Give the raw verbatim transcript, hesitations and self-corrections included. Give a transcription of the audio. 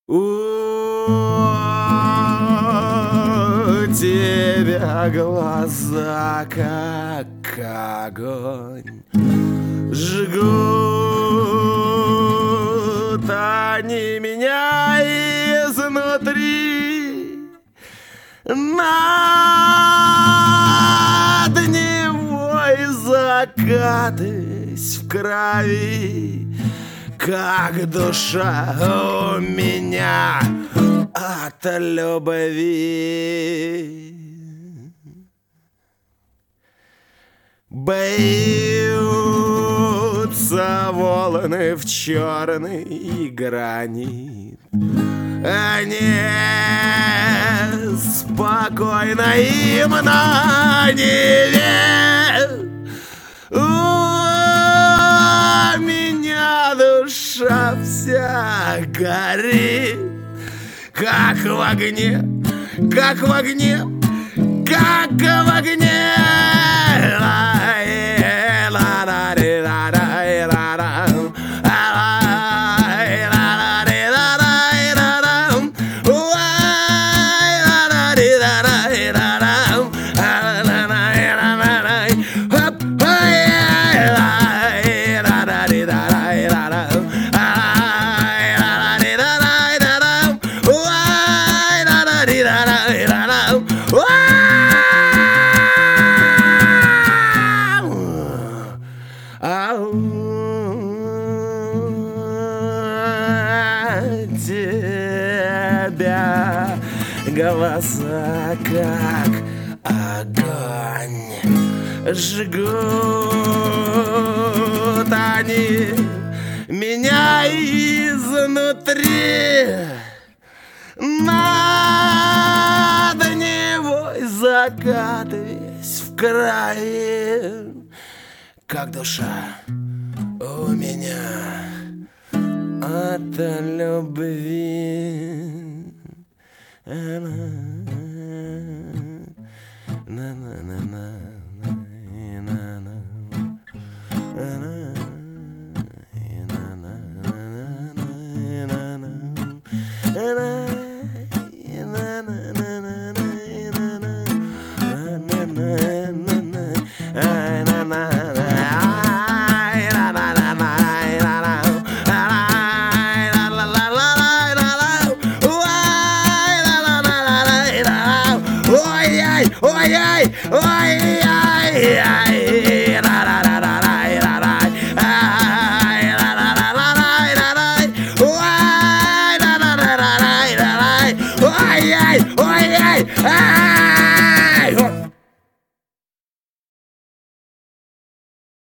У тебя глаза как огонь, жгут они меня изнутри. Над Невой закатываясь в крови, как душа у меня от любви. Бьются волны в черный гранит, они спокойно им на Неве. У меня душа вся горит, как в огне, как в огне, как в огне. Тебя глаза как огонь, жгут они меня изнутри. Над Невой закатываясь в крови, как душа у меня от любви. Ой-ай, ой-ай, ой-ай, ой-ай, ой-ай, ой-ай.